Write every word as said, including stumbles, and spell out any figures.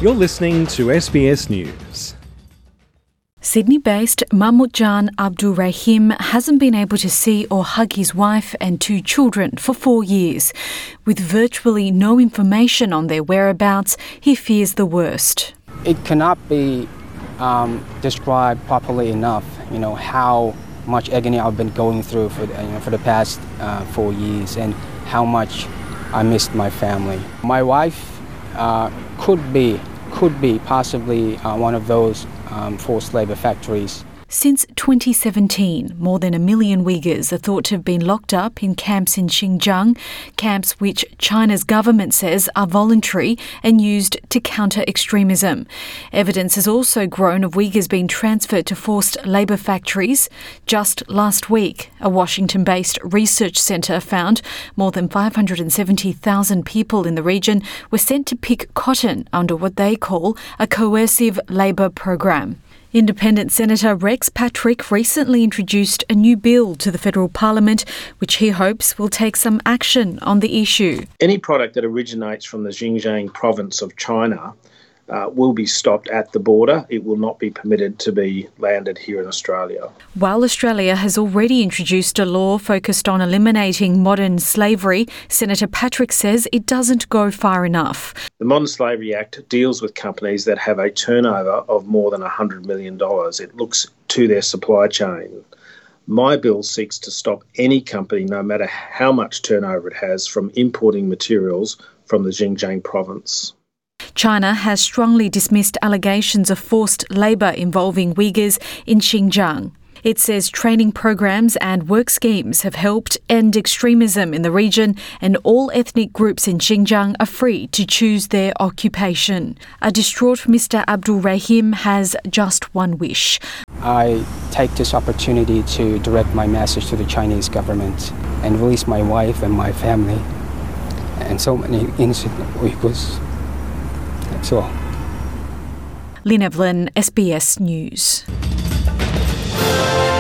You're listening to S B S News. Sydney-based Mahmoudjan Abdul Rahim hasn't been able to see or hug his wife and two children for four years. With virtually no information on their whereabouts, he fears the worst. It cannot be um, described properly enough, you know, how much agony I've been going through for, you know, for the past uh, four years and how much I missed my family. My wife uh, could be, could be possibly uh, one of those um, forced labour factories. Since twenty seventeen, more than a million Uyghurs are thought to have been locked up in camps in Xinjiang, camps which China's government says are voluntary and used to counter extremism. Evidence has also grown of Uyghurs being transferred to forced labour factories. Just last week, a Washington-based research centre found more than five hundred seventy thousand people in the region were sent to pick cotton under what they call a coercive labour program. Independent Senator Rex Patrick recently introduced a new bill to the federal parliament, which he hopes will take some action on the issue. Any product that originates from the Xinjiang province of China uh, will be stopped at the border. It will not be permitted to be landed here in Australia. While Australia has already introduced a law focused on eliminating modern slavery, Senator Patrick says it doesn't go far enough. The Modern Slavery Act deals with companies that have a turnover of more than one hundred million dollars. It looks to their supply chain. My bill seeks to stop any company, no matter how much turnover it has, from importing materials from the Xinjiang province. China has strongly dismissed allegations of forced labour involving Uyghurs in Xinjiang. It says training programs and work schemes have helped end extremism in the region, and all ethnic groups in Xinjiang are free to choose their occupation. A distraught Mister Abdul Rahim has just one wish. I take this opportunity to direct my message to the Chinese government and release my wife and my family and so many innocent Uyghurs. That's all. Lynn Evelyn, S B S News.